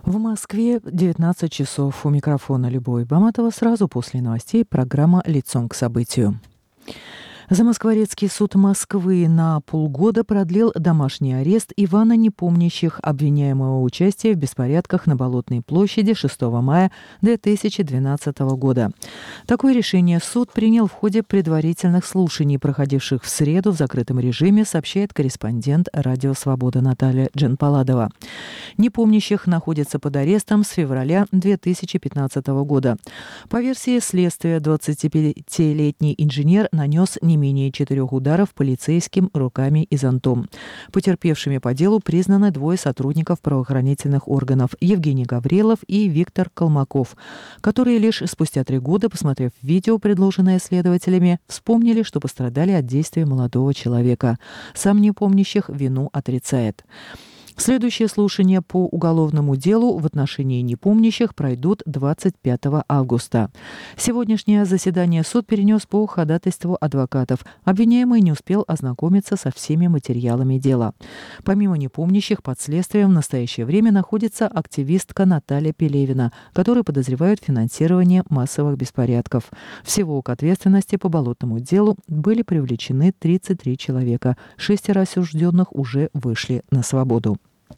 В Москве 19 часов. У микрофона Любовь Баматова. Сразу после новостей программа «Лицом к событию». Замоскворецкий суд Москвы на полгода продлил домашний арест Ивана Непомнящих, обвиняемого в участии в беспорядках на Болотной площади 6 мая 2012 года. Такое решение суд принял в ходе предварительных слушаний, проходивших в среду в закрытом режиме, сообщает корреспондент «Радио Свобода» Наталья Джанпаладова. Непомнящих находится под арестом с февраля 2015 года. По версии следствия, 25-летний инженер нанес не менее 4 ударов полицейским руками и зонтом. Потерпевшими по делу признаны двое сотрудников правоохранительных органов – Евгений Гаврилов и Виктор Колмаков, которые лишь спустя 3 года, посмотрев видео, предложенное следователями, вспомнили, что пострадали от действий молодого человека. Сам Непомнящих вину отрицает. Следующие слушания по уголовному делу в отношении Непомнящих пройдут 25 августа. Сегодняшнее заседание суд перенес по ходатайству адвокатов. Обвиняемый не успел ознакомиться со всеми материалами дела. Помимо Непомнящих, под следствием в настоящее время находится активистка Наталья Пелевина, которую подозревают в финансировании массовых беспорядков. Всего к ответственности по болотному делу были привлечены 33 человека. 6 осужденных уже вышли на свободу.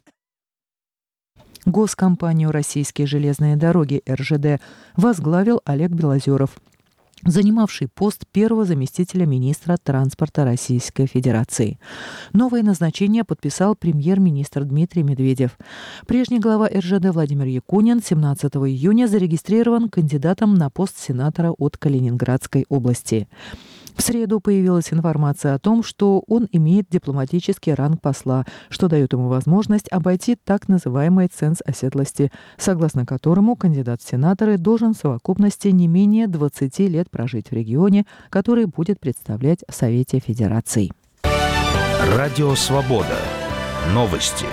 Госкомпанию «Российские железные дороги» РЖД возглавил Олег Белозеров, занимавший пост первого заместителя министра транспорта Российской Федерации. Новое назначение подписал премьер-министр Дмитрий Медведев. Прежний глава РЖД Владимир Якунин 17 июня зарегистрирован кандидатом на пост сенатора от Калининградской области. В среду появилась информация о том, что он имеет дипломатический ранг посла, что дает ему возможность обойти так называемый ценз оседлости, согласно которому кандидат в сенаторы должен в совокупности не менее 20 лет прожить в регионе, который будет представлять в Совете Федераций. Радио Свобода. Новости.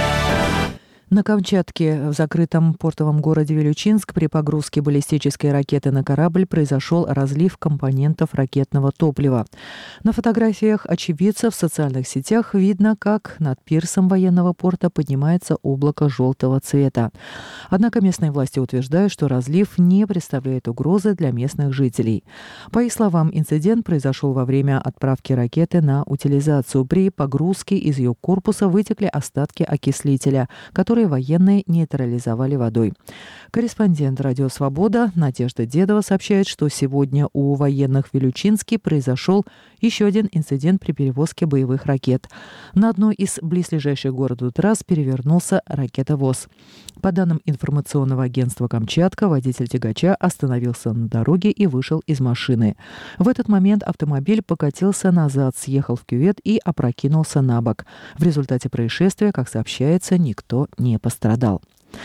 На Камчатке, в закрытом портовом городе Вилючинск, при погрузке баллистической ракеты на корабль произошел разлив компонентов ракетного топлива. На фотографиях очевидцев в социальных сетях видно, как над пирсом военного порта поднимается облако желтого цвета. Однако местные власти утверждают, что разлив не представляет угрозы для местных жителей. По их словам, инцидент произошел во время отправки ракеты на утилизацию. При погрузке из ее корпуса вытекли остатки окислителя, которые военные нейтрализовали водой. Корреспондент «Радио Свобода» Надежда Дедова сообщает, что сегодня у военных в Вилючинске произошел еще один инцидент при перевозке боевых ракет. На одной из близлежащих к городу трасс перевернулся ракетовоз. По данным информационного агентства «Камчатка», водитель тягача остановился на дороге и вышел из машины. В этот момент автомобиль покатился назад, съехал в кювет и опрокинулся на бок. В результате происшествия, как сообщается, никто не пострадал.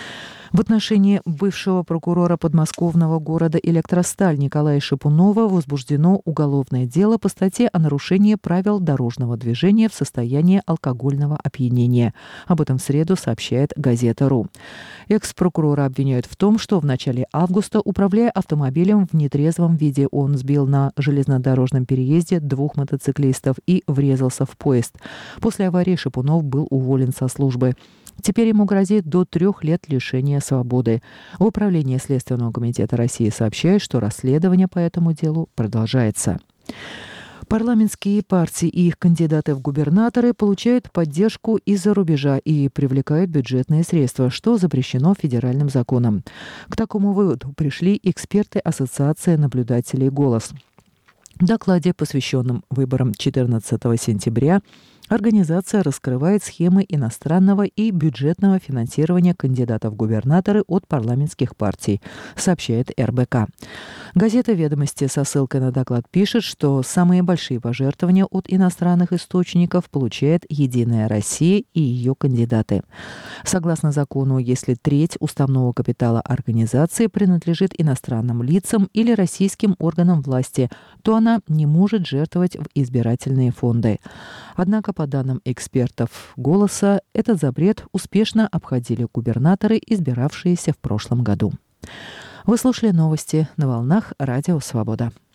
В отношении бывшего прокурора подмосковного города Электросталь Николая Шипунова возбуждено уголовное дело по статье о нарушении правил дорожного движения в состоянии алкогольного опьянения. Об этом в среду сообщает газета.ру. Экс-прокурора обвиняют в том, что в начале августа, управляя автомобилем в нетрезвом виде, он сбил на железнодорожном переезде 2 мотоциклистов и врезался в поезд. После аварии Шипунов был уволен со службы. Теперь ему грозит до 3 лет лишения свободы. В Управлении Следственного комитета России сообщают, что расследование по этому делу продолжается. Парламентские партии и их кандидаты в губернаторы получают поддержку из-за рубежа и привлекают бюджетные средства, что запрещено федеральным законом. К такому выводу пришли эксперты Ассоциации наблюдателей «Голос». В докладе, посвященном выборам 14 сентября, организация раскрывает схемы иностранного и бюджетного финансирования кандидатов в губернаторы от парламентских партий, сообщает РБК. Газета «Ведомости» со ссылкой на доклад пишет, что самые большие пожертвования от иностранных источников получает «Единая Россия» и ее кандидаты. Согласно закону, если треть уставного капитала организации принадлежит иностранным лицам или российским органам власти, то она не может жертвовать в избирательные фонды. Однако, по данным экспертов «Голоса», этот запрет успешно обходили губернаторы, избиравшиеся в прошлом году. Вы слушали новости на волнах Радио Свобода.